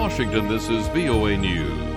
Washington, this is VOA News.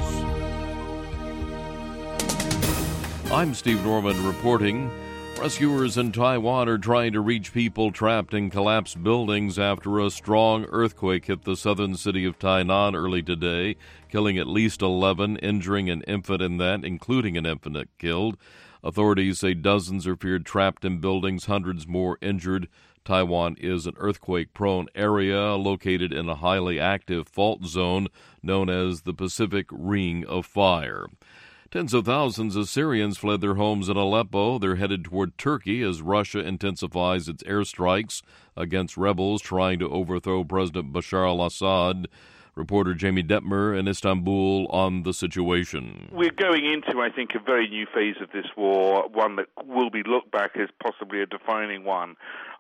I'm Steve Norman reporting. Rescuers in Taiwan are trying to reach people trapped in collapsed buildings after a strong earthquake hit the southern city of Tainan early today, killing at least 11, injuring an infant in that, including an infant killed. Authorities say dozens are feared trapped in buildings, hundreds more injured. Taiwan is an earthquake-prone area located in a highly active fault zone known as the Pacific Ring of Fire. Tens of thousands of Syrians fled their homes in Aleppo. They're headed toward Turkey as Russia intensifies its airstrikes against rebels trying to overthrow President Bashar al-Assad. Reporter Jamie Detmer in Istanbul on the situation. We're going into, I think, a very new phase of this war, one that will be looked back as possibly a defining one.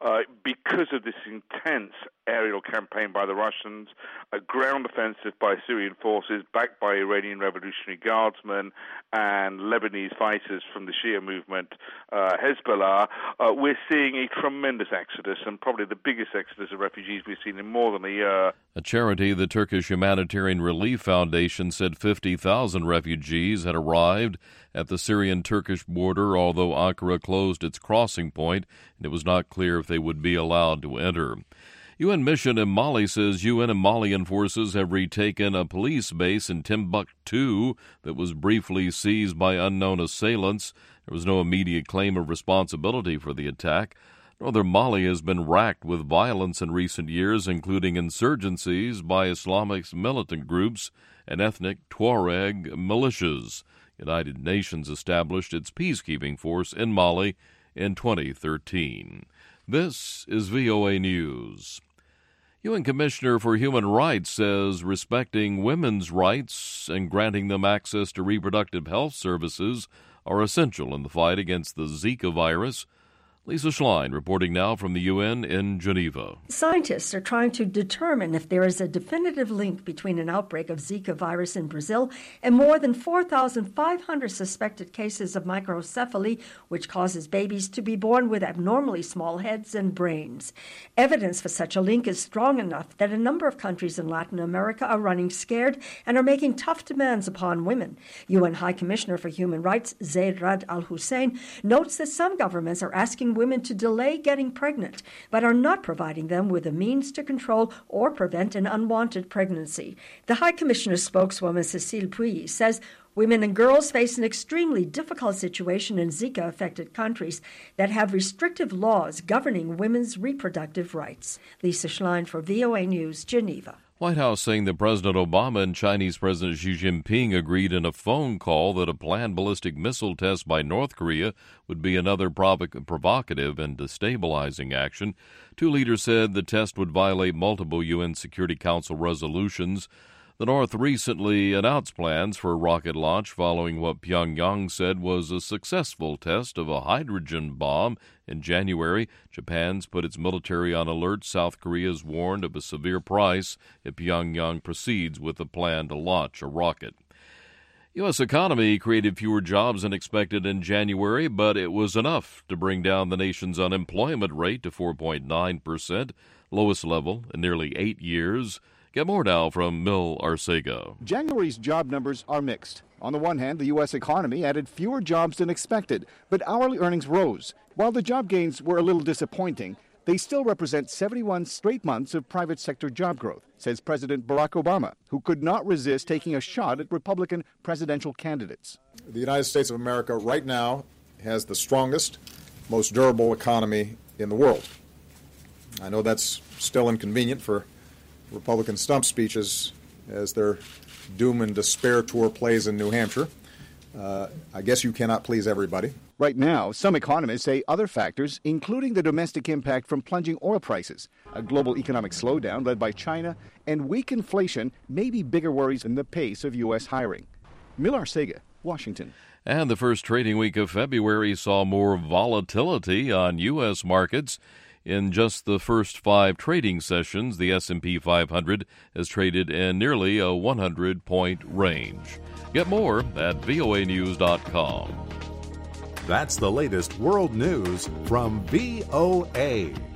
Because of this intense aerial campaign by the Russians, a ground offensive by Syrian forces backed by Iranian Revolutionary Guardsmen and Lebanese fighters from the Shia movement, Hezbollah, we're seeing a tremendous exodus, and probably the biggest exodus of refugees we've seen in more than a year. A charity, the Turkish Humanitarian Relief Foundation, said 50,000 refugees had arrived at the Syrian-Turkish border, although Ankara closed its crossing point, and it was not clear if they would be allowed to enter. UN mission in Mali says UN and Malian forces have retaken a police base in Timbuktu that was briefly seized by unknown assailants. There was no immediate claim of responsibility for the attack. Northern Mali has been racked with violence in recent years, including insurgencies by Islamic militant groups and ethnic Tuareg militias. United Nations established its peacekeeping force in Mali in 2013. This is VOA News. UN Commissioner for Human Rights says respecting women's rights and granting them access to reproductive health services are essential in the fight against the Zika virus. Lisa Schlein reporting now from the UN in Geneva. Scientists are trying to determine if there is a definitive link between an outbreak of Zika virus in Brazil and more than 4,500 suspected cases of microcephaly, which causes babies to be born with abnormally small heads and brains. Evidence for such a link is strong enough that a number of countries in Latin America are running scared and are making tough demands upon women. UN High Commissioner for Human Rights, Zeid Ra'ad Al Hussein, notes that some governments are asking women to delay getting pregnant, but are not providing them with the means to control or prevent an unwanted pregnancy. The High Commissioner's spokeswoman, Cécile Puy, says women and girls face an extremely difficult situation in Zika-affected countries that have restrictive laws governing women's reproductive rights. Lisa Schlein for VOA News, Geneva. White House saying that President Obama and Chinese President Xi Jinping agreed in a phone call that a planned ballistic missile test by North Korea would be another provocative and destabilizing action. Two leaders said the test would violate multiple UN Security Council resolutions. The North recently announced plans for a rocket launch following what Pyongyang said was a successful test of a hydrogen bomb. In January, Japan's put its military on alert. South Korea has warned of a severe price if Pyongyang proceeds with the plan to launch a rocket. U.S. economy created fewer jobs than expected in January, but it was enough to bring down the nation's unemployment rate to 4.9%, lowest level in nearly 8 years. Get more now from Mil Arcega. January's job numbers are mixed. On the one hand, the U.S. economy added fewer jobs than expected, but hourly earnings rose. While the job gains were a little disappointing, they still represent 71 straight months of private sector job growth, says President Barack Obama, who could not resist taking a shot at Republican presidential candidates. The United States of America right now has the strongest, most durable economy in the world. I know that's still inconvenient for Republican stump speeches as their doom and despair tour plays in New Hampshire. I guess you cannot please everybody. Right now, some economists say other factors, including the domestic impact from plunging oil prices, a global economic slowdown led by China, and weak inflation may be bigger worries than the pace of U.S. hiring. Mil Arcega, Washington. And the first trading week of February saw more volatility on U.S. markets. In just the first 5 trading sessions, the S&P 500 has traded in nearly a 100-point range. Get more at voanews.com. That's the latest world news from VOA.